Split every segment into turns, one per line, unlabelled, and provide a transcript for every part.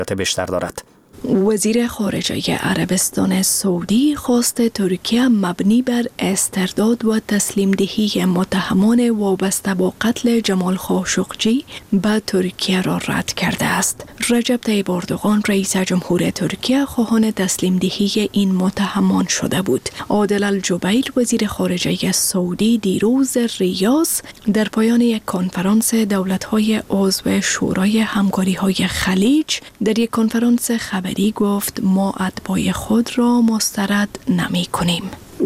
بیشتر دارد.
وزیر خارجه عربستان سعودی خواست ترکیه مبنی بر استرداد و تسلیم دهی متهمان وابسته با قتل جمال خاشقجی به ترکیه را رد کرده است. رجب طیب اردوغان رئیس جمهور ترکیه خواهان تسلیم دهی این متهمان شده بود. عادل الجبیل وزیر خارجه سعودی دیروز ریاض در پایان یک کنفرانس دولت‌های عضو شورای همکاری‌های خلیج در یک کنفرانس خبری گفت ما اتباع خود را مسترد نمی کنیم.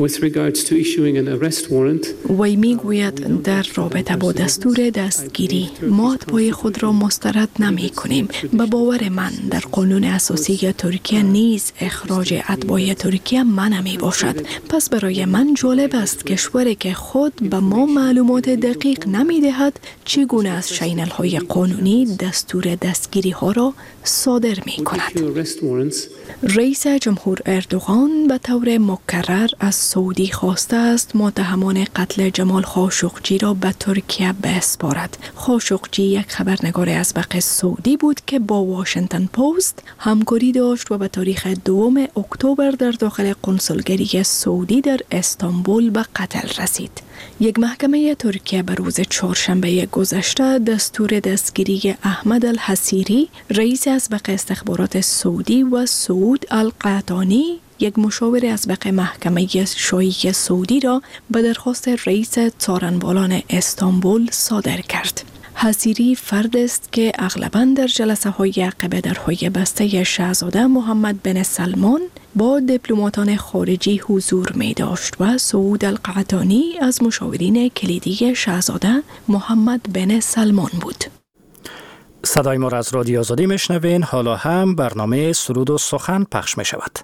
وی می گوید در رابطه با دستور دستگیری ما اتباع خود را مسترد نمی کنیم. به باور من در قانون اساسی ترکیه نیز اخراج اتباع ترکیه منع می باشد. پس برای من جالب است کشوری که خود به ما معلومات دقیق نمی دهد چگونه از چینل های قانونی دستور دستگیری ها را صادر می کند. رئیس جمهور اردوغان به طور مکرر از سعودی خواسته است متهمان قتل جمال خاشقجی را به ترکیه بسپارد. خاشقجی یک خبرنگار ازبق سعودی بود که با واشنگتن پست همکاری داشت و به تاریخ 2 اکتبر در داخل قنصلگری سعودی در استانبول به قتل رسید. یک محکمه ترکیه به روز چهارشنبه گذشته دستور دستگیری احمد الحسیری رئیس ازبق استخبارات سعودی و سعود القعطانی یک مشاور ازبق محکمه شاهی سعودی را به درخواست رئیس څارنوالان استانبول صادر کرد. حسیری فرد است که اغلباً در جلسه های عقب درهای بسته شاهزاده محمد بن سلمان با دیپلماتان خارجی حضور می داشت و سعود القعطانی از مشاورین کلیدی شاهزاده محمد بن سلمان بود.
صدای ما را از رادیو آزادی میشنوین. حالا هم برنامه سرود و سخن پخش می شود.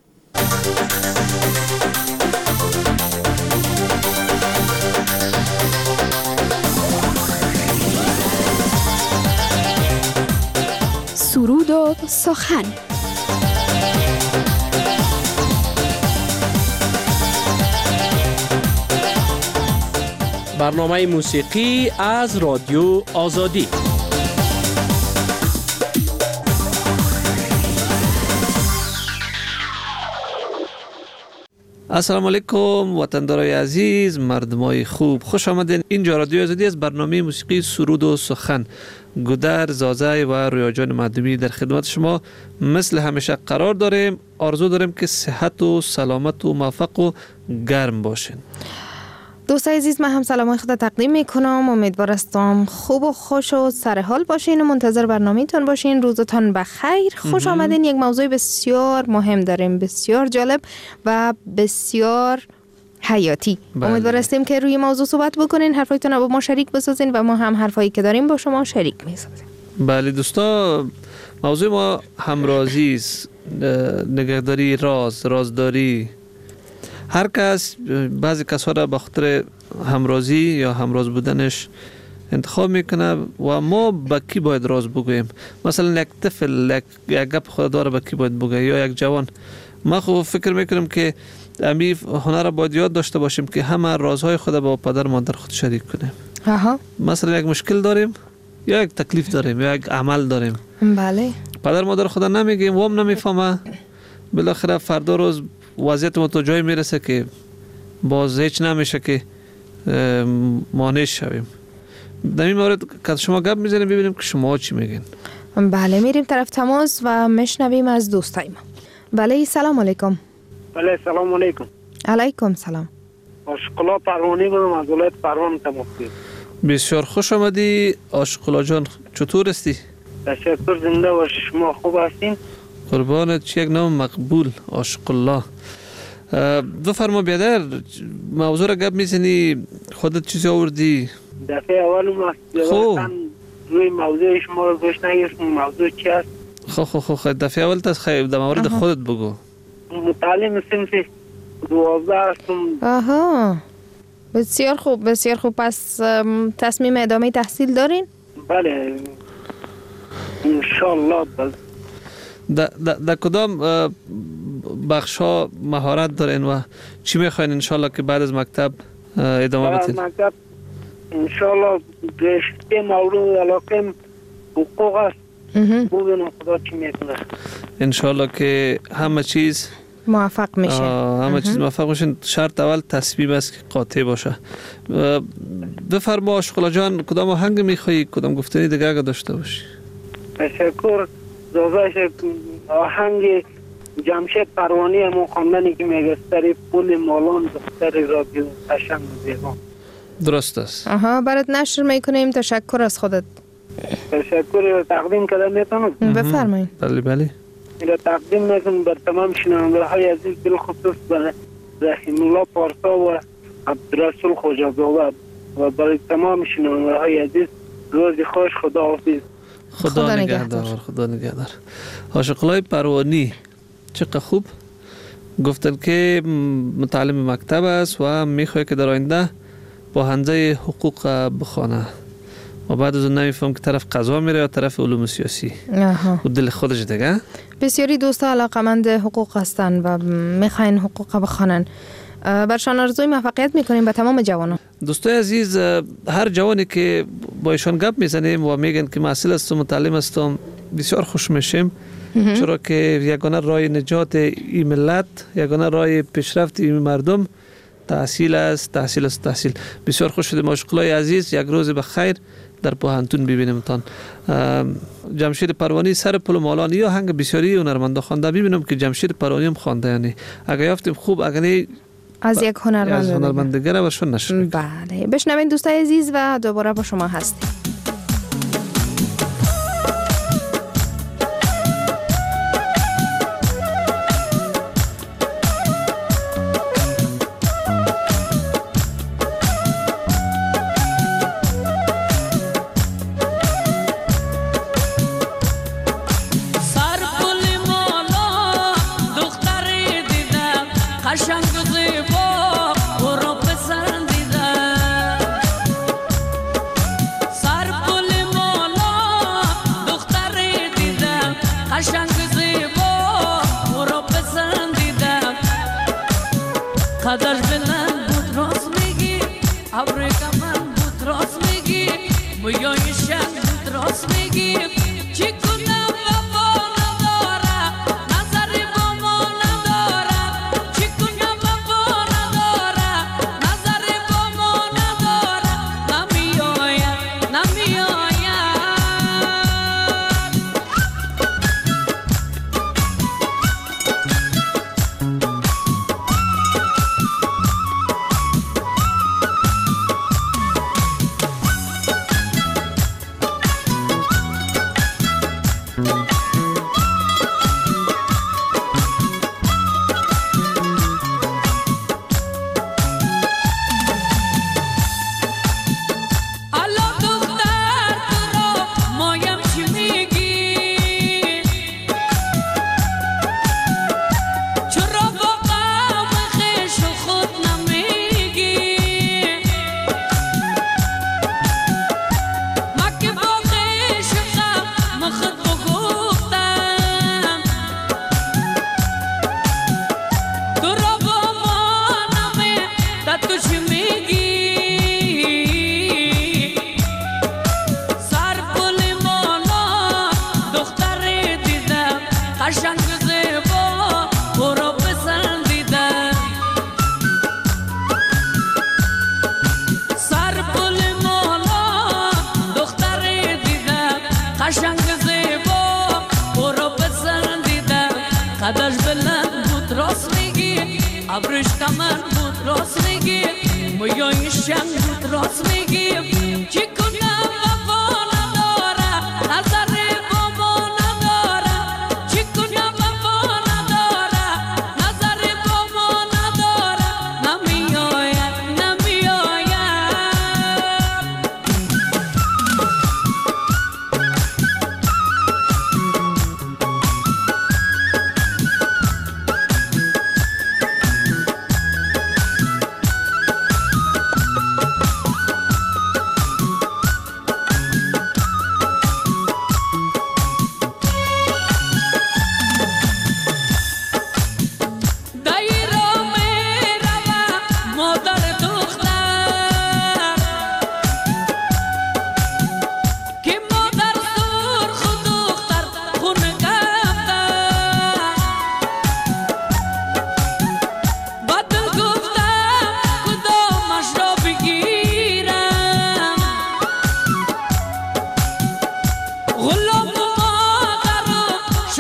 سرود و سخن.
برنامه موسیقی از رادیو آزادی. السلام علیکم وطندارای عزیز، مردمای خوب، خوش آمدین. اینجا رادیو آزادی از برنامه موسیقی سرود و سخن. گودر، زازای و رویا جان مردمی در خدمت شما مثل همیشه قرار داریم. آرزو داریم که صحت و سلامت و موفق و گرم باشین.
دوستای عزیز، من هم سلامای خود تقدیم میکنم. امیدوار هستم خوب و خوش و سر حال باشین و منتظر برنامه‌تون باشین. روزتون بخیر. خوش آمدین. یک موضوع بسیار مهم داریم، بسیار جالب و بسیار حیاتی. امیدوار هستیم که روی موضوع صحبت بکنین، حرفایتون رو با ما شریک بسازین و ما هم حرفایی که داریم با شما شریک میسازیم.
بله دوستا، موضوع ما همرازی است، نگهداری رازداری. هر کس، بعضی کسا را به خاطر همرازی یا همراز بودنش انتخاب میکنه و ما به کی باید راز بگوییم. مثلا یک طفل یک گپ خود داره به کی باید بگه، یا یک جوان. ما خب فکر میکنم که امی هنر را باید یاد داشته باشیم که همه رازهای خود با پدر مادر خود شریک کنیم. مثلا یک مشکل داریم یا یک تکلیف داریم یا یک عمل داریم،
بله،
پدر مادر خود نمیگیم و هم نمیفهمه. بالاخره فردا روز وضعیت ما تو جای میرسه که باز هیچ نمیشه که مانع شویم. در این مورد که شما گپ میزنیم ببینیم که شما چی میگین.
بله، میریم طرف تماس و میشنویم از دوستای ما. بله، سلام علیکم.
بله، سلام علیکم.
علیکم سلام.
آشقلا پروانی بودم از ولایت پروان تماس گرفتم.
بسیار خوش آمدی آشقلا جان، چطور هستی؟
تشکر، زنده باشی. شما خوب هستین؟
قربانت، چه یک نام مقبول، آشقلا. بفرما بیادر، موضوع را گپ میزنی، خودت چیزی آوردی؟
دفعه اول ما روی موضوع شما رو گوش نگرفتم. موضوع چی است؟
خب دفعه اول تا خیلی در مورد خودت بگو.
متعلم صنف 12 هستم.
آها، بسیار خوب بسیار خوب. پس تصمیم ادامه تحصیل دارین؟
بله انشالله.
در کدام بخش ها مهارت دارین و چی میخواین انشالله که بعد از مکتب ادامه بدین؟
بعد مکتب انشالله رشته مورد علاقه حقوق است. ببینم خدا چی میکنه.
انشالله که همه چیز
موفق میشه.
همه چیز موفق میشه. شرط اول تصمیم است که قاطع باشه. بفرما آشغالا جان، کدام آهنگ میخوایی؟ کدام گفتنی دیگه اگه داشته باشی؟
تشکر. داداش آهنگ جمشید پروانی همون خواندنی که میگه سر پول مالان دختر رادیو قشنگ زیبا.
درست است.
برات نشر میکنیم. تشکر از خودت.
تشکر. تقدیم کردن میتونم؟
بفرمایید.
بله.
این تقدیم میکنم بر تمام شنونده های عزیز، بالخصوص بر رحیم الله پارسا و عبدالرسول خوجازاده و برای تمام شنونده های عزیز روز خوش. خدا حافظ.
خدا نگهدار. خدا نگهدار. آشغالای پروانی چقدر خوب گفتن که متعلم مکتب است و میخواد که در آینده با حنزه حقوق بخونه و بعد از اون نمیفهم که طرف قضا میره یا طرف علوم سیاسی و دل خودش دیگه.
بسیاری دوستا علاقمند حقوق هستن و میخواین حقوق بخونن. برشان آرزوی موفقیت میکنیم به تمام جوانان.
دوستای عزیز، هر جوانی که با ایشان گپ میزنیم و میگن که محصل هستم، متعلم هستم، بسیار خوش میشیم، چرا که یگانه راه نجات این ملت، یگانه راه پیشرفت این مردم تحصیل است. بسیار خوش شدیم آشغالای عزیز. یک روز بخیر در پوهنتون ببینیمتان. جمشید پروانی سر پل مالان یا هنگ بسیاری هنرمندا خوانده. ببینم که جمشید پروانی هم خوانده، یعنی اگه یافتیم خوب، اگه نه
از یک هنرمند
دیگر برشون نشد.
بله، بشنوین دوستای عزیز و دوباره با شما هستیم.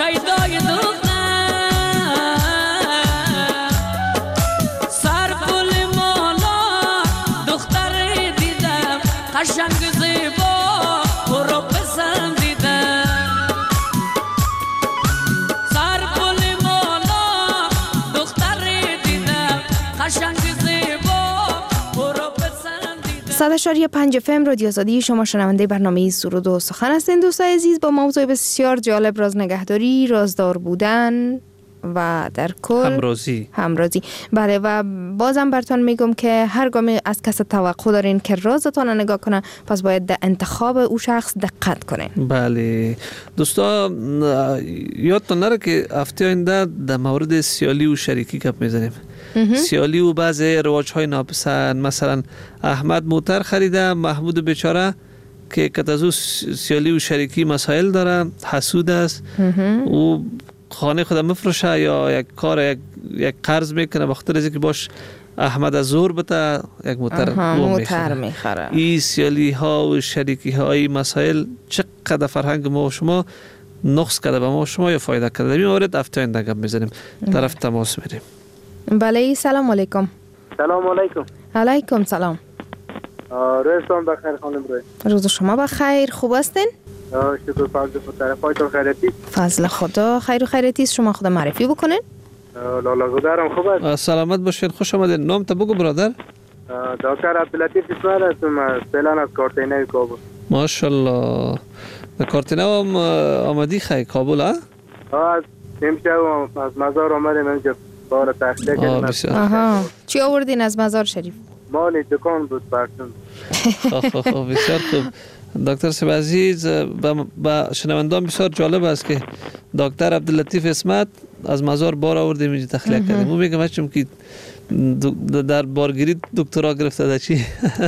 شیدای دختر سر پل مالا دختر دیدم قشنگ زیبا برو پسندیدم سر پل مالا دختر دیدم قشنگ زیبا برو پسندیدم. 100.5 FM رادیو آزادی، شما شنونده برنامه سرود و سخن هستین دوستای عزیز، با موضوع بسیار جالب راز نگهداری، رازدار بودن و در کل همرازی. بله، و بازم براتون میگم که هرگاه از کس توقع دارین که رازتان رو نگاه کنه، پس باید در انتخاب او شخص دقت کنین.
بله دوستا، یادتون نره که هفته آینده در مورد سیالی و شریکی گپ میزنیم. سیالی و بعضی رواج‌های ناپسند، مثلا احمد موتر خریده، محمود بیچاره که کتازو سیالی و شریکی مسائل داره، حسود است، او خانه خود مفروشه یا یک کار یک قرض میکنه، بخاطر از اینکه باش احمد از زور بته یک موتر میخره. این سیالی ها و شریکی های مسائل چقدر فرهنگ ما و شما نقص کرده به ما و شما یا فایده کرده. در این مورد هفته آینده گپ میزنیم. طرف تماس میریم.
بله، سلام علیکم.
سلام علیکم.
علیکم سلام.
روزتان بخیر خانم روی.
روز شما بخیر. خوب هستین؟
شکر فضل خدا. پایتون خیرتی؟
فضل خدا. خیر و خیرتی. شما خود معرفی بکنین.
لالا گذارم. خوب است.
سلامت باشین. خوش آمدین. نام تا بگو برادر.
دکتر عبداللطیف اسماعیل هستم، فعلا از کارتینه کابل.
ماشاءالله. در کارتینه هم آمدی خیلی کابل ها؟
از امشب از مزار آمدیم اینجا بار تخته کردیم.
چی آوردین از مزار شریف؟
مالی دکان بود برسون.
بسیار خوب. دکتر صاحب عزیز، با شنوندان بسیار جالب است که دکتر عبداللطیف اسمت از مزار بار آوردیم اینجا تخلیه کردیم. مو میگم چون که در بارگیری دکترا گرفته ده چی.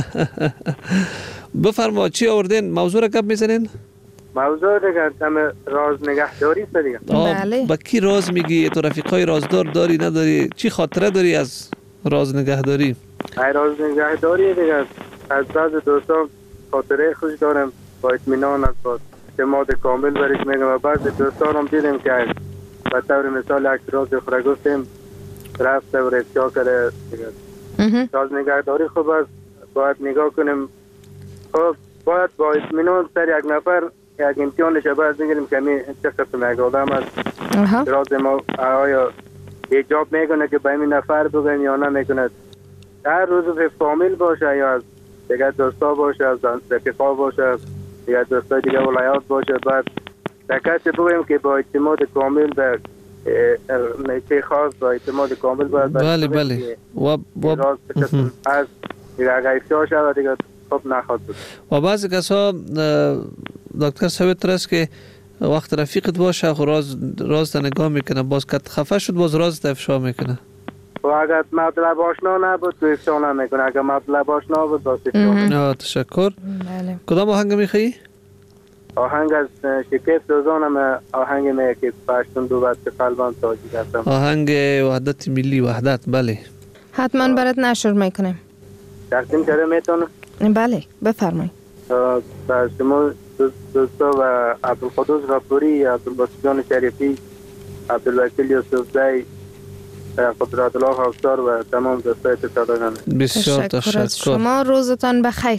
بفرما چی آوردین؟ موضوع را گپ میزنین؟
موضوع دیگه همه راز نگهداری است دیگه.
بله.
با کی راز میگی؟ تو رفیقای رازدار داری نداری؟ چی خاطره داری از راز نگهداری؟
راز نگهداری دیگه از بعض دوستان خاطره خوش دارم، با اطمینان از با اعتماد کامل برش میگم. و بعض دوستان هم دیدم که به طور مثال یک راز خود گفتیم رفته و افشا کرده دیگه. راز نگهداری خوب است، باید نگاه کنیم. خب باید با اطمینان سر یک نفر یک امتحانش باید بگیریم که می چه قسم یک آدم است. راز ما آیا ایجاب میکنه که به این نفر بگیم یا نمیکند. هر روز به فامیل باشه یا از دیگه دوستا باشه، از رفیقا باشه، دیگه دوستا دیگه ولایات باشه، بعد کسی بگیم که با اعتماد کامل به نیچه خاص با اعتماد کامل باید
بله
راز قسم از دیگه اگه افشا شود دیگه خب نخواد بود.
و بعضی کسا دکتر ثابت است که وقت رفیقت باشه و راز تا نگاه میکنه، باز که خفه شد باز راز تا افشا میکنه.
و اگر مطلب آشنا نبود تو افشا نمیکنه، اگر مطلب آشنا بود باز افشا میکنه.
تشکر. کدام آهنگ میخوایی؟
آهنگ از شکیف دوزانم، آهنگ می که پشتون دو بچه قلبان تاجی هستم.
آهنگ وحدت ملی، وحدت. بله
حتما برات نشر میکنیم.
تقدیم کرده میتونه؟
بله بفرمایید.
با شما دوستا و عبدالقدوس غفوری، عبدالباسط شریفی، عبدالوکیل یوسفزی، قدرت الله افسار و تمام دوستای تصادقان.
بسیار
تشکر از شما. روزتان بخیر.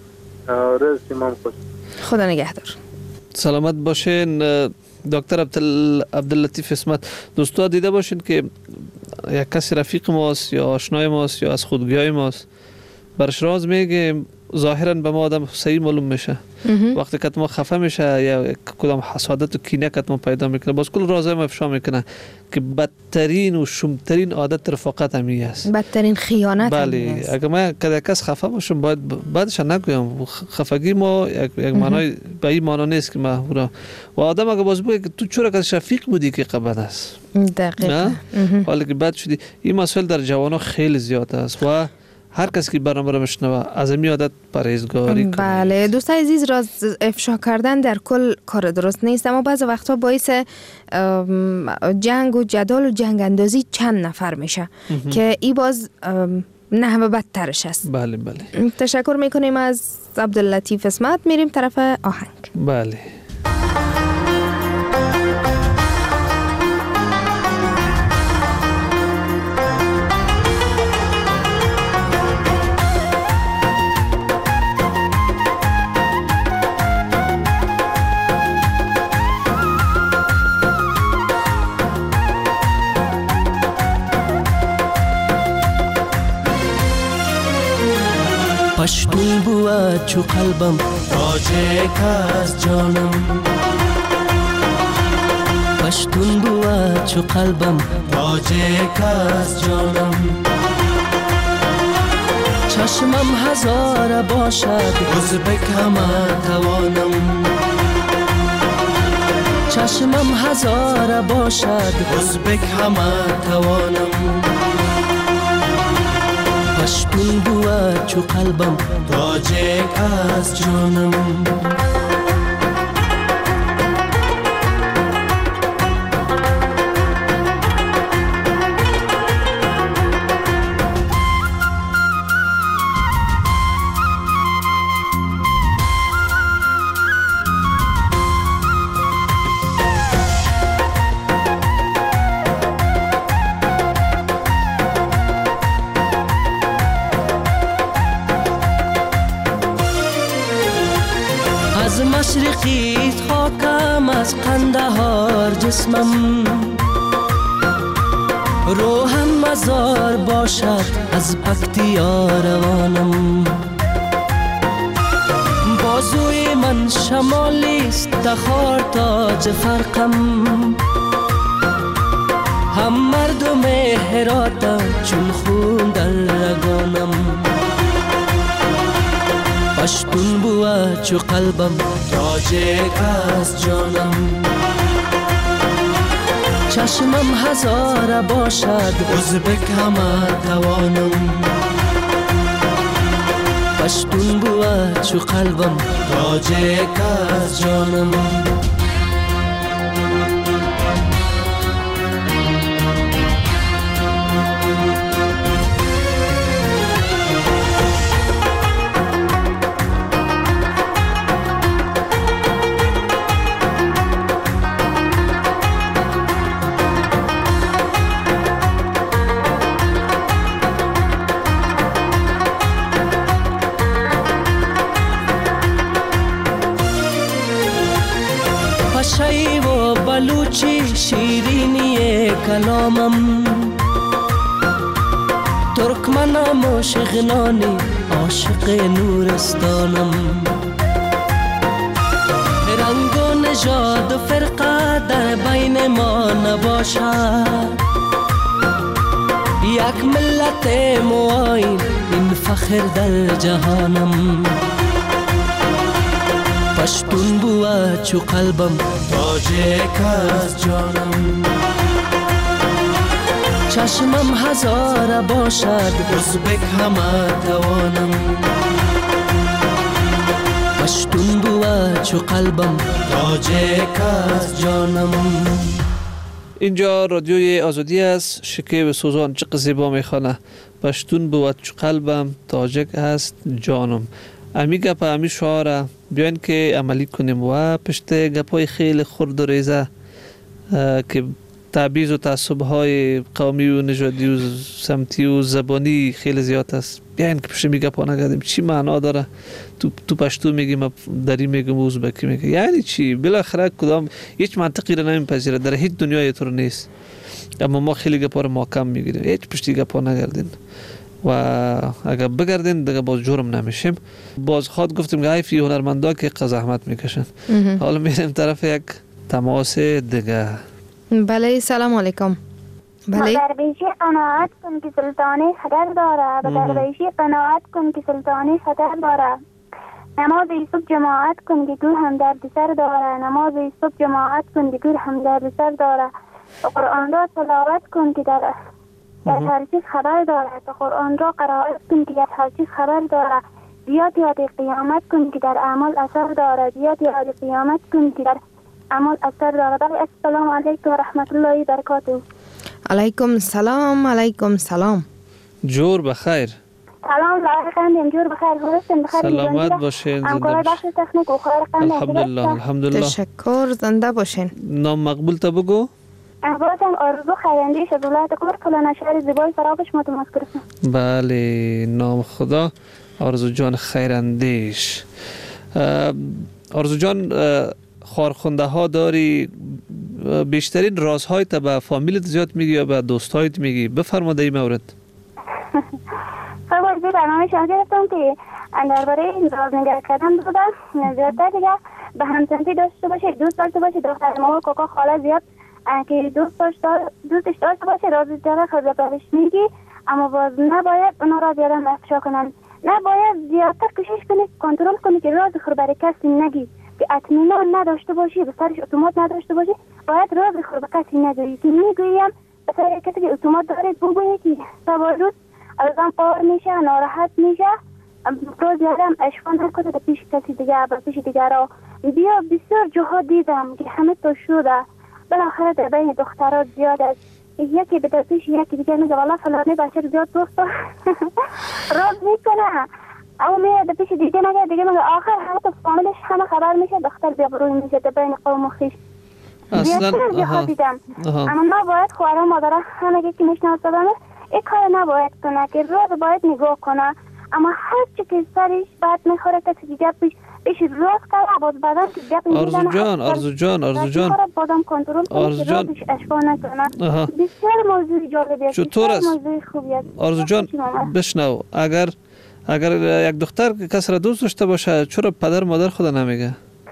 روز شما خوش.
خدا نگهدار.
سلامت باشین. دکتر عبداللطیف اسمت، دوستا دیده باشین که یک کسی رفیق ماست یا آشنای ماست یا از خودگیای ماست، برش راز میگه، ظاهرا به ما آدم صحیح معلوم میشه. وقتی که ما خفه میشه یا کدام حسادت و کینه که ما پیدا میکنه، باز کل رازای ما افشا میکنه که بدترین و شومترین عادت رفاقت همی است، بدترین
خیانت.
بله، اگر ما کدام کس خفه باشم باید بعدش نگویم. خفگی ما یک معنای به این معنا نیست که ما و آدم اگر باز بگه که تو چرا که شفیق بودی که قبل است
دقیقاً،
حالا که بد شدی. این مسئله در جوانان خیلی زیاد است و هر کس که برنامه را میشنوه از این عادت پرهیزگاری کنه.
بله دوستان عزیز، راز افشا کردن در کل کار درست نیست، اما بعض وقتا باعث جنگ و جدال و جنگ اندازی چند نفر میشه که ای باز نحوه بدترش است.
بله بله.
تشکر میکنیم از عبداللطیف اسمت. میریم طرف آهنگ.
بله.
بود چو قلبم تاجک از جانم پشتون بود چو قلبم تاجک از جانم چشمم هزار باشد ازبک همه توانم چشمم هزار باشد ازبک همه توانم پشتون بود چو قلبم تاجک از جانم از مشرقیت خاکم از قندهار جسمم روحم مزار باشد از پکتیا روانم بازوی من شمالیست تخار تاج فرقم هم مردم هراتم چون خون در رگانم پشتون بود چو قلبم تاجک از جانم چشمم هزار باشد ازبک همه توانم پشتون بود چو قلبم تاجک از جانم شی و بلوچی شیرینی کلامم ترکمنم و شغنانی عاشق نورستانم رنگ و نژاد و فرقه در بین ما نباشد یک ملت معاین این فخر در جهانم پشتون بود چو قلبم تاجک از جانم چشمم هزار باشد ازبک همه توانم پشتون بود چو قلبم تاجک از جانم
اینجا رادیوی آزادی است. شکیب سوزان چه زیبا میخوانه پشتون بود چو قلبم تاجک است جانم. امی گپ امی شعاره بیاین که عملی کنیم و پشت گپای خیلی خرد و ریزه که تبعیض و تعصب‌های قومی و نژادی و سمتی و زبانی خیلی زیاد است بیاین که پشت می گپا نگردیم چی معنا داره تو پشتو میگیم دری میگم ازبکی میگم یعنی چی بالاخره کدام هیچ منطقی را نمیپذیره در هیچ دنیای طور نیست اما ما خیلی گپا رو محکم میگیریم هیچ پشتی گپا نگردین و اگر بگردین دیگه باز جرم نمیشیم. باز خود گفتیم که حیفی هنرمندا که زحمت میکشن. حالا میریم طرف یک تماس دیگه.
بله سلام علیکم.
بله درویشی قناعت کن که سلطانی خطر داره به درویشی قناعت کن که سلطانی خطر داره نماز صبح جماعت کن که گور هم درد سر داره نماز صبح جماعت کن که گور هم درد سر داره قرآن را تلاوت کن که در هر چیز خبر داره قرآن را قرائت کن که در هر چیز خبر داره بیاد یاد قیامت کن که در اعمال اثر داره بیاد یاد قیامت کن که در اعمال اثر داره. بله السلام علیکم و رحمت الله و برکاته.
علیکم سلام. علیکم سلام.
جور بخیر.
سلام لایقندیم جور بخیر هستین بخیر
سلامت باشین
زنده باشین تکنیک و خیر قندیم
الحمدلله الحمدلله
تشکر زنده باشین.
نام مقبول تا بگو.
احوالتان آرزو خیراندیش از ولایت کرد شهر زیبای فرابش ما تماس گرفتم.
بله نام خدا آرزو جان خیراندیش. آرزو جان خارخونده ها داری بیشترین رازهای تا به فامیلت زیاد میگی یا به دوستایت میگی؟ بفرما در این مورد.
خب برنامه شما گرفتم که درباره راز نگه کردن بودم زیادتر دیگه به همسنتی داشته باشه، دوست داشته باشه، دختر ما کاکا خاله زیاد که دوستش داشته باشه، راز دیگه خود بهش میگی، اما باز نباید اونا را زیاده افشا کنن. نباید زیادتر کوشش کنی کنترل کنی که راز خود برای کسی نگی، که اطمینان نداشته باشی، به سرش اتومات نداشته باشی. باید راز خود به کسی نگویی، که میگویم به سر کسی که اتومات داره بگویی که سوالوز ازم قار میشه، ناراحت میشه، روز یادم اشکا نکنه به پیش کسی دیگر، به پیش دیگر را بیا. بسیار جاها دیدم که همه تو شده، بالاخره در بین دخترات زیاد است، یکی به پیش یکی دیگر میگه والا فلانی بچه زیاد دوست راز میکنه، او میاد به پیش دیگه میگه آخر همه تو فامیلش همه خبر میشه، دختر بیا بروی میشه در بین قوم و خویش.
اصلا
جاها دیدم. اما نباید خواهر مادره همه که میشناسدن این کار نباید کنه، که راز باید نگاه کنه، اما هر چی که سرش بعد میخوره کسی دیگه پیش راز کنه، باز بعدم که گپ میزنه.
آرزو جان
بازم کنترل کنه که رازش اشکا نکنه. بسیار موضوع جالبی است،
چطور است؟
موضوع خوبی است.
آرزو جان بشنو، اگر یک دختر کس را دوست داشته باشه چرا پدر مادر خدا نمیگه؟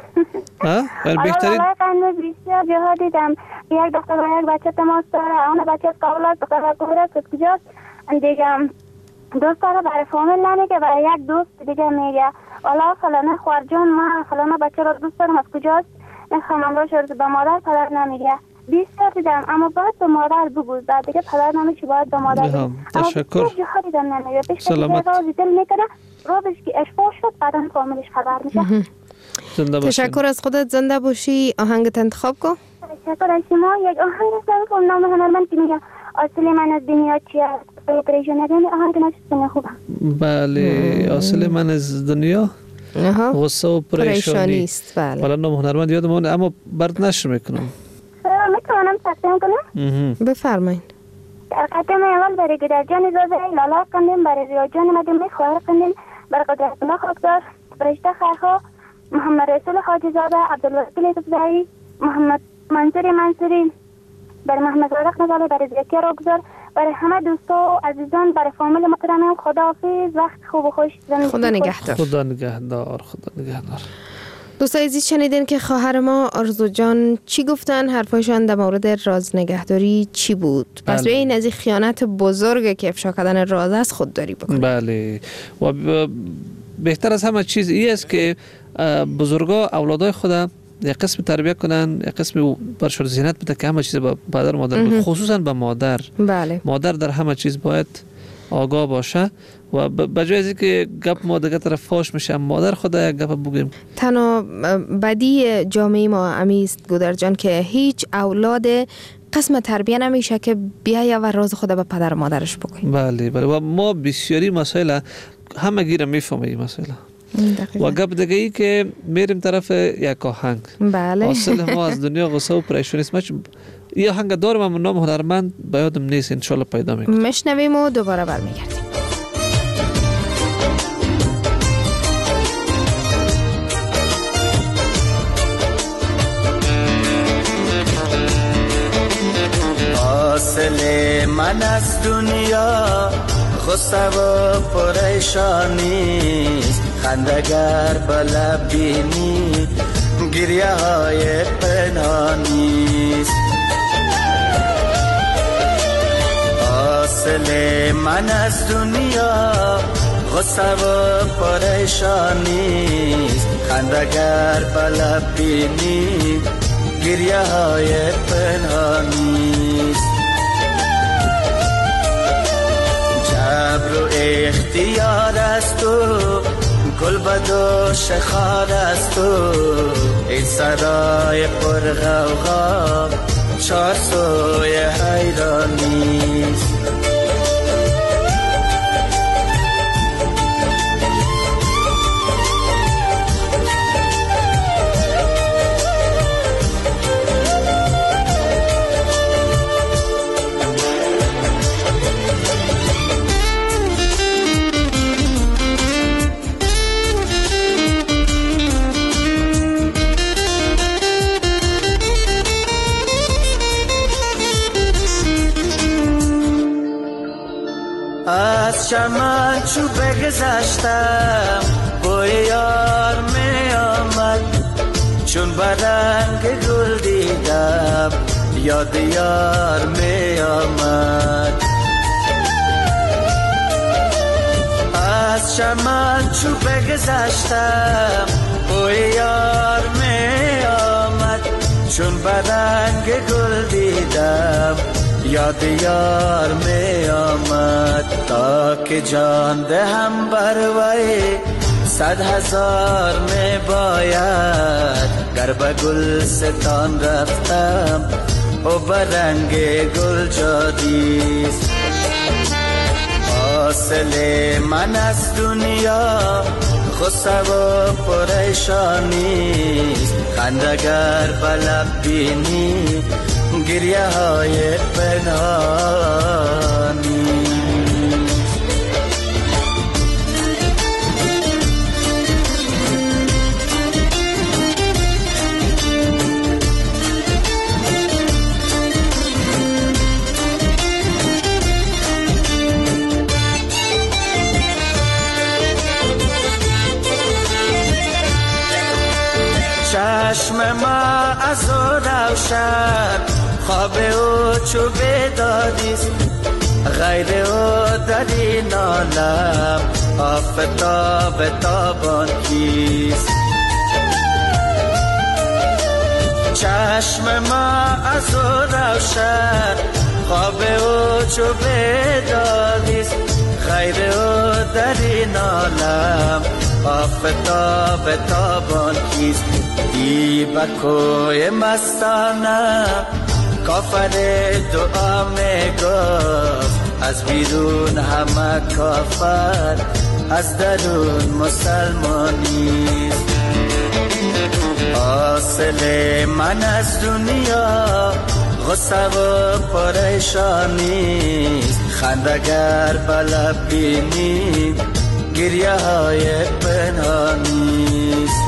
بهترین
بسیار جاها دیدم یک دختر و یک بچه تماس داره، اون بچه قبل از دختر و کور است کجاست دیگه، دوست داره برای فامیل نمیگه، برای یک دوست دیگه میگه والا فلانه خوار جان من فلانه بچه را دوست دارم، از کجاست نخواهم باشه، به مادر پدر نمیگه. بسیار دیدم، اما باید به مادر بگوز، بعد دیگه پدر نمیشه، باید به مادر بگوز.
تشکر.
اما جاها دیدم نمیگه، پیش کسی رازی دل میکنه، رازش که اشفا شد بعدا فامیلش خبر میشه.
تشکر از خودت، زنده باشی. آهنگت انتخاب کن.
تشکر از شما. یک آهنگ هستم نام هنرمند که میگه اصل من از دنیا چیه، پریشان نداری، آهنگ نشستن خوبه.
بله، اصل من از دنیا غصه و پریشانی است.
بله.
حالا نام هنرمند یادم اما برات نشر میکنم.
میتونم تقدیم کنم؟
بفرمایید.
در قدم اول برای گدرجان زاده لالا کندیم، برای ریاجان مدیمه خواهر کندیم، برای قدرت الله خاکدار، فرشته خیرخواه، محمد رسول خاجی زاده، عبدالوکیل یوسفزایی، محمد منصوری، برای محمد زارق نزاله، برای زکی راگزار، برای همه دوستا و عزیزان، برای فامیل محترمم. خداحافظ، وقت خوب و خوش.
خدا نگهدار.
خدا نگهدار.
دوستای عزیز شنیدین که خواهر ما آرزو جان چی گفتن، حرفایشان در مورد راز نگهداری چی بود. پس به این از خیانت بزرگه که افشا کردن راز است خودداری بکنید.
بله، و بهتر از همه چیز این است که بزرگا اولادای خود یک قسم تربیت کنن، یک قسم برشون زینت بده که همه چیز با پدر مادر، خصوصا به مادر.
بله.
مادر در همه چیز باید آگاه باشه و بجای از اینکه گپ ما دیگه طرف فاش میشه، مادر خدا یک گپ بگیم.
تنها بدی جامعه ما امیست گودر جان که هیچ اولاد قسم تربیه نمیشه که بیایه و راز خدا به پدر و مادرش بگویم.
بله و ما بسیاری مسائل همه گیره میفهمه این مسئله. و گپ دیگه ای که میریم طرف یک آهنگ.
بله.
اصل ما از دنیا غصه و پریشانی است. یه آهنگ دارم نام هنرمند به یادم نیست، انشالله پیدا میکنم.
میشنویم و دوباره برمیگردیم.
اصل من از دنیا غصه و پریشانی، خندگر به لب بینی گریه های پنهانی است. اصل من از دنیا غصه و پریشانی، خندگر به لب بینی گریه های پنهانی است. جبر و اختیار است تو، گل بدوش خار است تو، این سرای پر غوغا چار سوی حیرانی است. از چمن چو بگذشتم بوی یار می آمد، چون برنگ گل دیدم یاد یار می آمد. از چمن چو بگذشتم بوی یار می آمد، چون برنگ گل دیدم یاد یار می آمد. تا که جان دهم بر وی 100,000 می باید، گر به گلستان رفتم و برنگ گل جادیست. حاصل من از دنیا غصه و پریشانیست، خندگر به لب بینی گریه های پنهانی. چشم ما از او روشن، خواب او چو بیدادیست، غیر او در این عالم آفتاب تابان کیست. چشم ما از او روشن، خواب او چو بیدادیست، غیر او در این عالم آفتاب تابان کیست. دی بکوی مستانه کافر دعا می گفت، از بیرون همه کافر از درون مسلمانیست. حاصل من از دنیا غصه و پریشانیست، خندگر به لب بینی گریه های پنهانیست.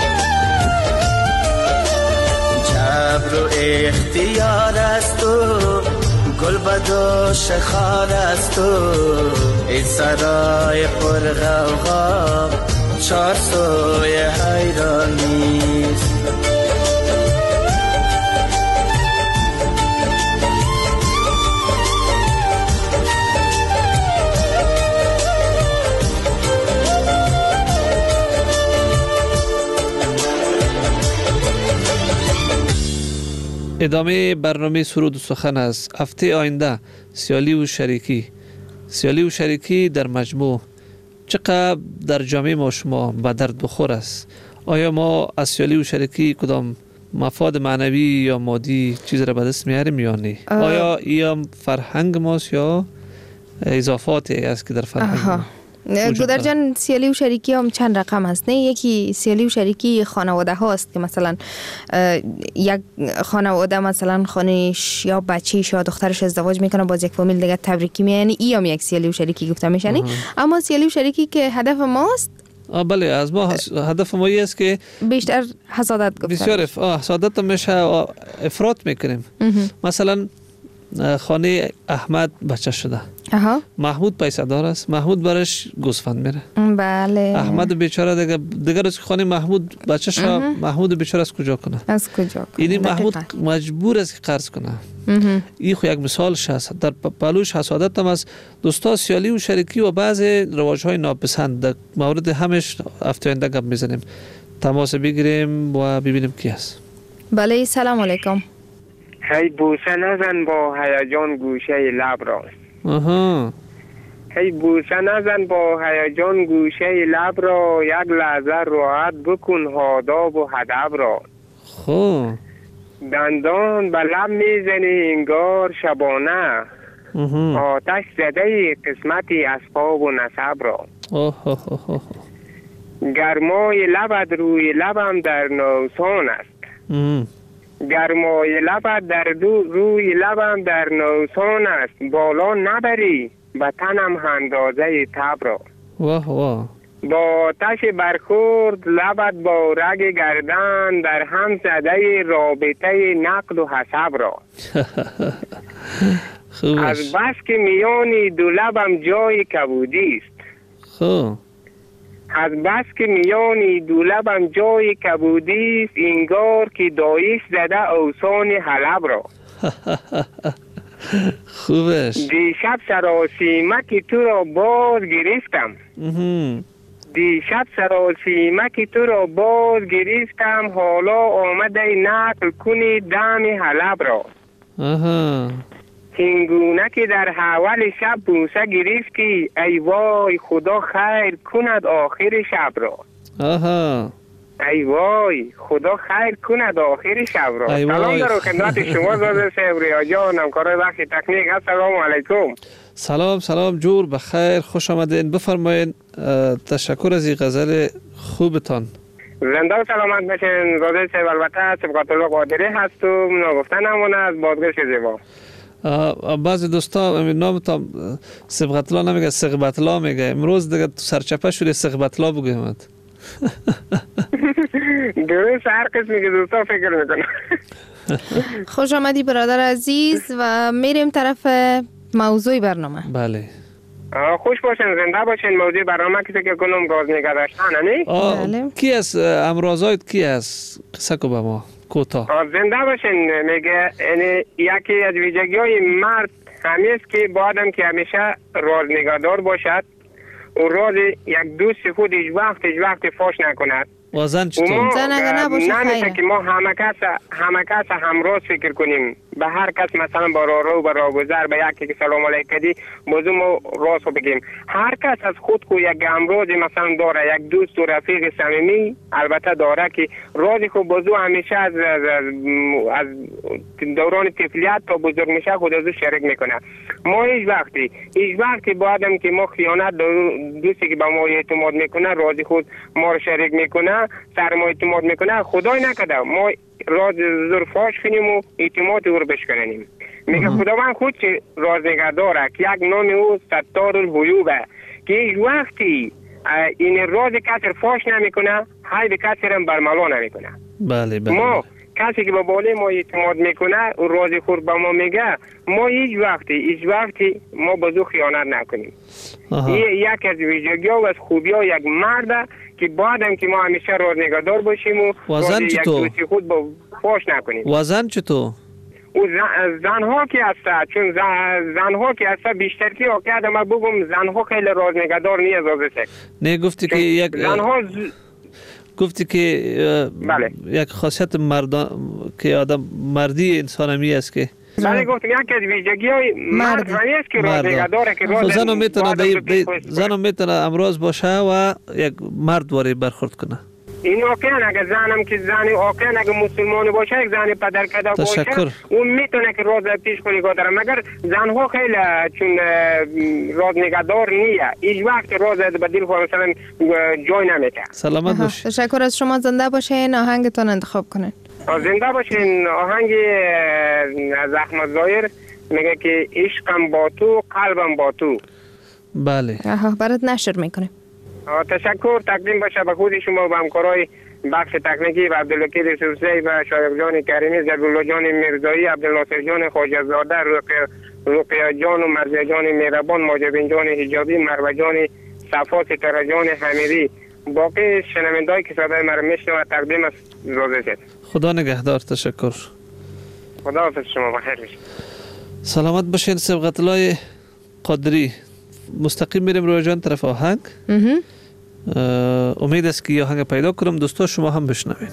جبر و اختیار است تو، گل بدوش خار است تو، این سرای پر غوغا چار سوی حیرانیست.
ادامه برنامه سرود و سخن است. هفته آینده سیالی و شریکی در مجموع چقدر در جامعه ما شما به درد بخور است؟ آیا ما از سیالی و شریکی کدام مفاد معنوی یا مادی چیز را به دست میاریم یا نه؟ آیا این فرهنگ ماست یا اضافاتی است که در فرهنگ ما؟
گودر جان، سیالی و شریکی هم چند رقم هست نه؟ یکی سیالی و شریکی خانواده هاست که مثلا یک خانواده مثلا خانش یا بچهش یا دخترش ازدواج میکنه باز یک فامیل دیگه تبریکی میکنه، این هم یک سیالی و شریکی گفته میشه نه؟ اما سیالی و شریکی که هدف ماست،
بله، از ما هدف ما است که
بیشتر حسادت گفته
بسیار حسادت میشه، افراط میکنیم. مثلا خانه احمد بچه شده، محمود پیسه دار است، محمود برش گوسفند میره.
بله.
احمد بیچاره دیگر از خانه محمود بچه شده، محمود بیچاره از کجا کنه؟
از کجا کنه؟
یعنی محمود مجبور است که قرض کنه. این خو یک مثالش است. در پلوش حسادت هم از دوستا سیالی و شریکی و بعض رواج‌های ناپسند در مورد همش هفته آینده گپ میزنیم. تماس بگیریم و ببینیم کی است.
بله، سلام علیکم.
هی بوسه نزن با هیجان گوشه لب را. هی بوسه نزن با هیجان گوشه لب را، یک لحظه راحت بکن آداب و ادب را. دندان به لب میزنی انگار شبانه، آتش زده قسمتی اسباب و نسب را. گرمای لبت روی لبم در نوسان است، گرمای لبت در روی لبم در نوسان است، بالا نبری به تنم اندازه تب را. با آتش برخورد لبت با رگ گردن، در هم زده رابطه نقل و حسب را. از بس که میان دو لبم جای کبودی است.
خب
از بس که میان دو لبم جای کبودی است، انگار که دایش زده اوسان حلب را.
خوبش.
دیشب سراسیمک تو را باز گرفتم. دیشب سراسیمک تو را باز گرفتم، حالا آمده نقل کنی دم حلب را. هنگونه که در حول شب بوسه گرفتی، ای وای خدا خیر کند آخر شب را. ای وای خدا خیر کند آخر شب را. سلام در خدمت شما زاده صاحب، ریا جان، همکارای وقت تکنیک. السلام علیکم.
سلام جور بخیر، خوش آمدین. بفرمایید. تشکر از این غزل خوبتان.
زنده و سلامت باشین زاده صاحب. البته سبقت الله قادری هست و نگفته نمونه از بازگشت زیبا.
بعضی دوستا نامتان سبقت الله نمیگه، سقبت الله میگه. امروز دیگه تو سرچپه شده سقبت الله بگویم.
درست، هر قسمی که دوستا فکر میکنه.
خوش آمدی برادر عزیز و میریم طرف موضوع برنامه.
بله.
خوش باشین، زنده باشین. موضوع برنامه کسی که کنم راز نگه داشتن نه؟
بله.
کی است امروزایت؟ کی است؟ قصه کو به ما کوتاه.
زنده باشین. میگه یعنی یکی از ویژگی‌های مرد همین است که باید که همیشه راز نگهدار باشد و راز یک دوست خود هیچ وقت فاش نکند.
و زن چطور؟
زن اگه نباشه
نمیشه که ما همه کس همراز فکر کنیم. به هر کس مثلا با رو و راهگذر به یکی که سلام علیک کردی بازو ما راست بگیم. هر کس از خود کو یک همراز مثلا داره، یک دوست و رفیق صمیمی البته داره که راز خود بازو همیشه از دوران طفولیت تا بزرگ میشه خود ازو شریک میکنه. ما هیچ وقتی بایدم که ما خیانت دوستی که به ما اعتماد میکنه راز خود ما رو شریک میکنه سر ما اعتماد میکنه خدای نکرده ما راز زور فاش کنیم و اعتماد او رو بشکنیم. میگه خداوند خود چه راز نگه داره که یک نام او ستار الغیوبه که هیچ وقتی این راز کسی فاش نمیکنه، های به کسی هم برملا نمیکنه.
بله.
ما کسی که به بالای ما اعتماد میکنه و راز خود به ما میگه، ما هیچ وقتی ما به زو خیانت نکنیم. یک از ویژگی‌ها و از خوبی‌ها یک مرد که بعدم که ما همیشه راز نگهدار باشیم و
زن چطور؟
یک خود با فاش نکنیم.
و زن چطور؟
و زنها که هست، چون زنها که هست بیشتر که واقعا ما بگم زنها خیلی راز نگهدار نیست زازه.
نه گفتی که یک
زنها
گفتی که
بله.
یک خاصیت که آدم مردی انسان همی است که
بله گفتم یک از ویژگی‌های مرد است که راز نگهداره که راز
زن میتونه امروز باشه و یک مرد واری برخورد کنه.
این واقعا اگه زنم که زنی واقعا اگه مسلمان باشه، یک زن پدر کده باشه، اون میتونه که راز پیش کنی داره. مگر زنها خیلی چون راز نگهدار نیه، هیچ وقت راز به دل خود مثلا جای نمیده.
سلامت باشید.
تشکر از شما. زنده باشین. آهنگتون انتخاب کنین.
زنده باشین. آهنگ از احمد ظاهر میگه که عشقم با تو قلبم با تو.
بله.
برات نشر میکنه.
تشکر تقدیم باشه به خود شما و همکارای بخش تکنیکی و عبدالوکیل سوسی و شایق جان کریمی، ضربالله جان میرزایی، عبدالناصر جان خواجه زاده، رقیه جان و مرزیه جان مهربان، ماجبین جان حجابی، مروه جان صفا، ستاره جان حمیدی. باقی شنونده‌ای که صدای مرا میشنوند تقدیم است زاده شد.
خدا نگهدار. تشکر.
خدا حافظ شما بخیر باشید.
سلامت باشین. سبقت الله قادری. مستقیم میریم روی جان طرف آهنگ. امید است که آهنگ پیدا کنم دوستا شما هم بشنوین.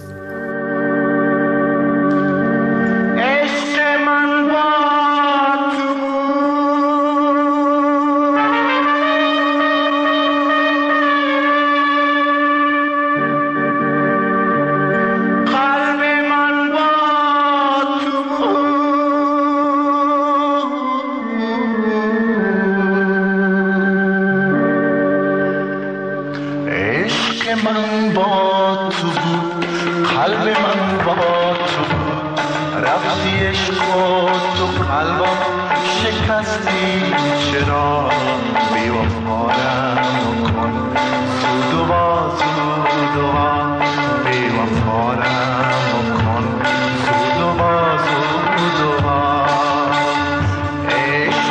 عشق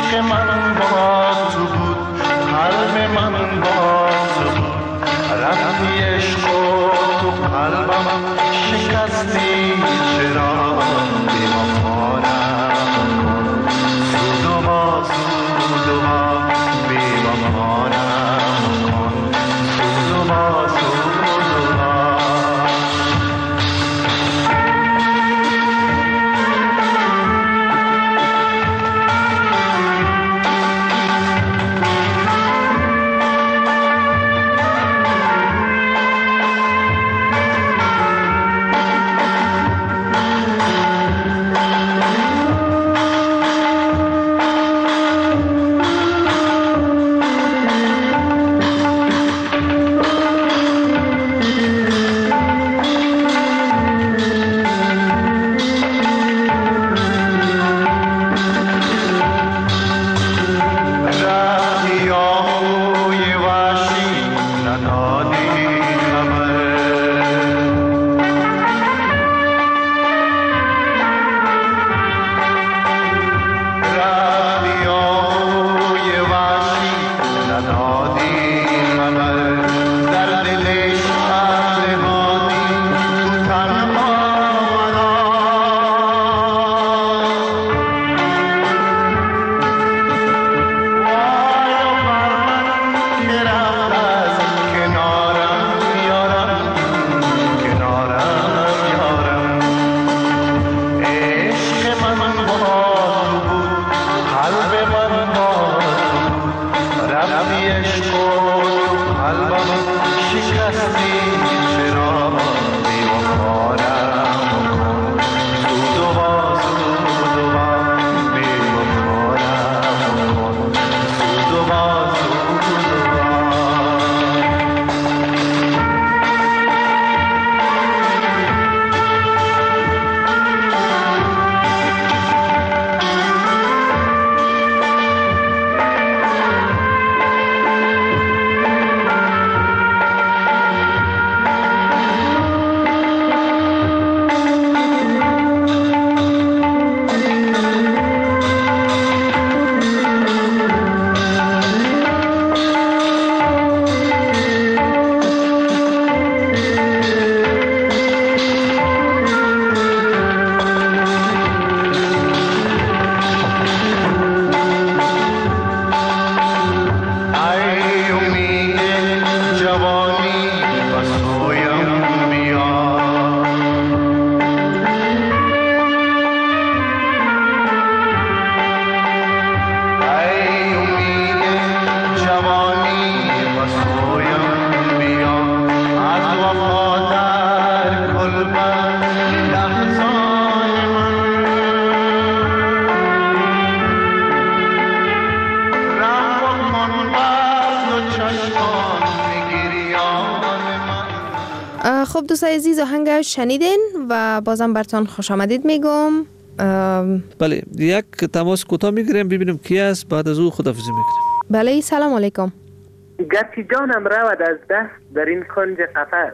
خب دوستای عزیز آهنگ شنیدین و بازم براتون خوش آمدید میگم.
بله یک تماس کوتاه میگیریم ببینیم کی است، بعد از او خداحافظی میکنیم.
بله سلام علیکم.
گرچه جانم رود از دست در این کنج قفس.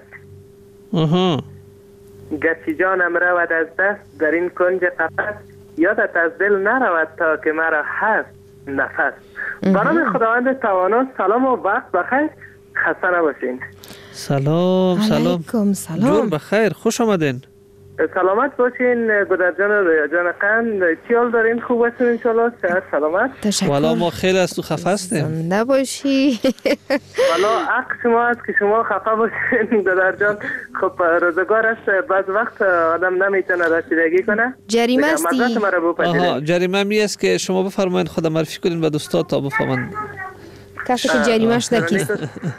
گرچه جانم رود از دست در این کنج قفس، یادت از دل نرود تا که مرا هست نفس. برام خداوند توانا سلام و وقت بخیر، خسته نباشین.
سلام
علیکم سلام.
جور بخیر، خوش آمدین.
سلامت باشین گودر جان و رویا جان قند، چی حال دارین؟ خوب هستین انشالله؟ صحت سلامت؟
تشکر.
والا ما خیلی از تو خفه هستیم.
زنده باشی.
والا حق شما است که شما خفه باشین گودر جان. خب روزگار است بعض وقت آدم نمیتونه رسیدگی کنه.
جریمه استی.
آها جریمه می است که شما بفرمایید خدا معرفی کنین به دوستات تا بفهمن
کسی که جریمه‌اش در کیست.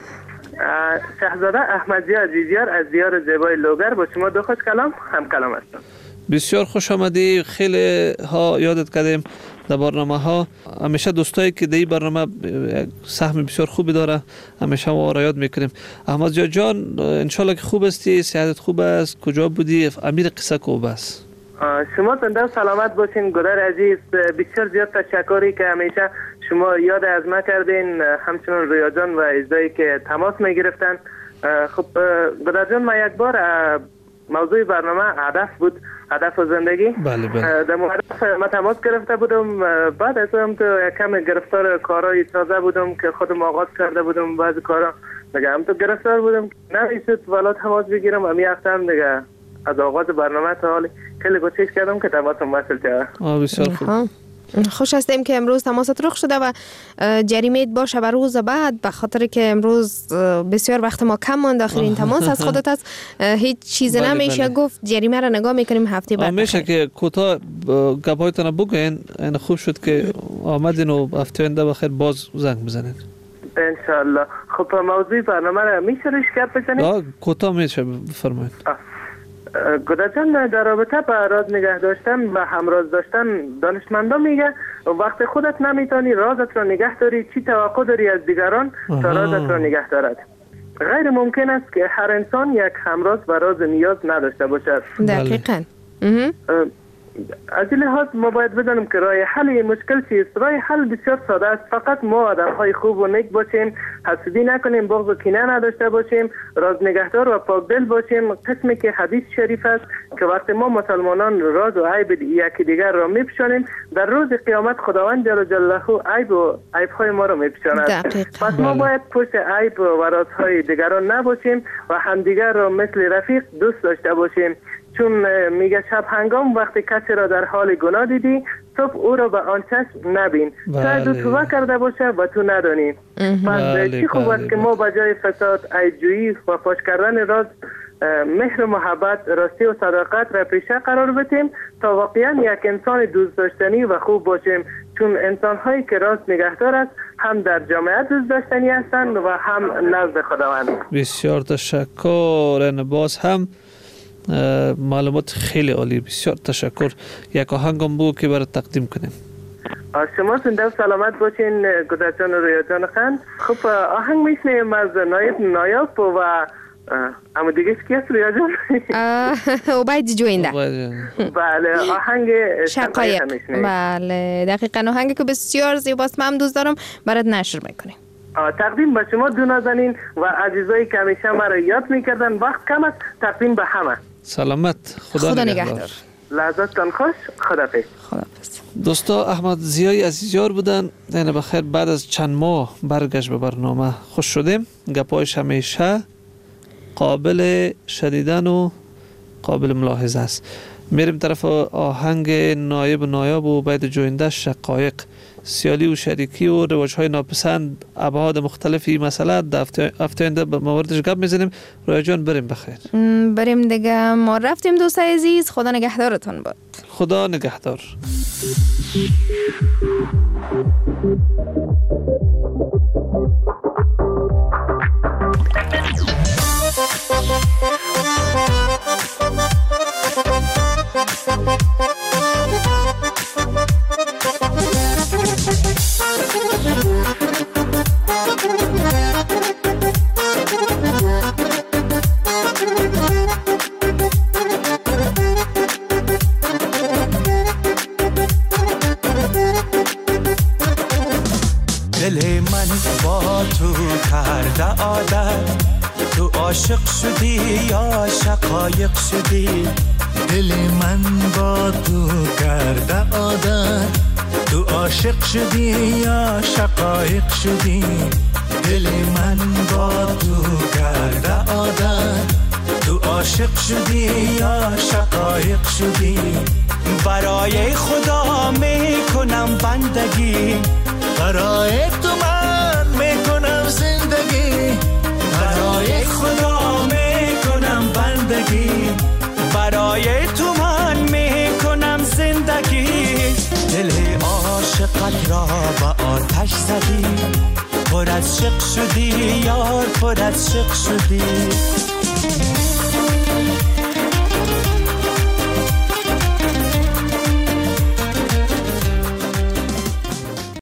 شهزاده احمدی عزیزیار از دیار زیبای لوگر با شما دو خوش کلام هم کلام هستم.
بسیار خوش آمدی. خیلی ها یادت کردیم در برنامه ها. همیشه دوستایی که در این برنامه سهم بسیار خوبی داره همیشه ما را یاد میکنیم. احمد جان انشالله که خوب هستی، صحتت خوب است، کجا بودی؟ امیر قصه کو بس.
شما زنده و سلامت باشین گودر عزیز. بسیار زیاد تشکری که همیشه شما یاد از ما کردین، همچنان رویا جان و اجدایی که تماس میگرفتن. خب گودر جان ما یک بار موضوع برنامه هدف بود، هدف و زندگی.
بله.
در هدف ما تماس گرفته بودم، بعد از هم تو کم گرفتار کارهای تازه بودم که خودم آغاز کرده بودم. بعضی کارا دیگه هم تو گرفتار بودم نمیشد والا تماس بگیرم. امی هفته هم دیگه از آغاز برنامه تا حالی خیلی کوشش کردم که تماسم وصل شه.
بسیار خوب.
خوش هستیم که امروز تماست رخ شده و جریمه باشه بر روز بعد، به خاطر که امروز بسیار وقت ما کم ماند. آخرین تماس از خودت است، هیچ چیز نمیشه گفت. جریمه را نگاه میکنیم هفته بعد.
میشه که کوتاه گپایتون بگین. این خوب شد که آمدین و هفته آینده بخیر باز زنگ بزنین
انشالله. خب موضوع برنامه را میشه ریشکت بزنید؟
کوتاه میشه بفرمایید.
گودر جان در رابطه با راز نگه داشتن و همراز داشتن، دانشمندان میگه وقت خودت نمیتونی رازت را نگه داری، چی توقع داری از دیگران تا رازت را نگه دارد؟ غیر ممکن است که هر انسان یک همراز و راز نیاز نداشته باشد.
دقیقاً.
از این لحاظ ما باید بدانیم که راه حل این مشکل چیست. راه حل بسیار ساده است. فقط ما آدم‌های خوب و نیک باشیم، حسودی نکنیم، بغض و کینه نداشته باشیم، راز نگهدار و پاکدل باشیم. قسمی که حدیث شریف است که وقتی ما مسلمانان راز و عیب یکی دیگر را میپوشانیم، در روز قیامت خداوند جل جلاله عیب‌های ما را میپوشاند. پس ما باید پشت عیب و رازهای دیگران نباشیم و همدیگر را مثل رفیق دوست داشته باشیم. چون میگه شب هنگام وقتی کسی را در حال گناه دیدی، صبح او را به آن چشم نبین. شاید او توبه کرده باشه و تو ندانی. پس چی خوب است که ما بجای فساد، عیب‌جویی و فاش کردن راز، مهر و محبت، راستی و صداقت را پیشه قرار بدیم تا واقعا یک انسان دوست داشتنی و خوب باشیم. چون انسان هایی که راست نگهدار است هم در جامعه دوست داشتنی هستند و هم نزد خداوند.
بسیار تشکر. باز هم معلومات خیلی عالی. بسیار تشکر. یک آهنگم بگو که برای تقدیم کنیم.
شما زنده و سلامت باشین گودر جان و رویا جان خان. خب آهنگ میشنیم از نایاب و اما دیگه کی است رویا جان؟
عبید جوینده.
بله آهنگ
شقایق. بله دقیقاً آهنگی که بسیار زیباست، من دوست دارم برات نشر میکنیم.
تقدیم به شما دو نازنین و عزیزایی که همیشه مرا یاد میکردن. وقت کم است، تقدیم به همه.
سلامت. خدا نگهدار.
لحظاتتان خوش. خداحافظ.
دوستا احمد ضیای عزیزیار بودن. یعنی بخیر بعد از چند ماه برگشت به برنامه. خوش شدیم. گپایش همیشه قابل شنیدن و قابل ملاحظه است. میریم طرف آهنگ نایاب و عبید جوینده شقایق. سیالی و شریکی و رواج‌های ناپسند، ابعاد مختلفی مسئله هفته آینده به موردش گپ میزنیم. رویا جان بریم بخیر.
بریم دیگه. ما رفتیم دوستای عزیز. خدا نگهدارتون باد.
خدا نگهدار.
دل من با تو کرده عادت، تو عاشق شدی یا شقایق شدی.
دل من با تو کرده عادت، تو عاشق شدی یا شقایق شدی. دل من با تو کرده عادت، تو عاشق شدی یا شقایق شدی.
برای خدا میکنم بندگی،
برای تو من میکنم زندگی.
برای خدا میکنم بندگی، برای تو من میکنم زندگی. دل عاشقت را به آتش زدی، پر از شق شدی یار، پر از شق شدی.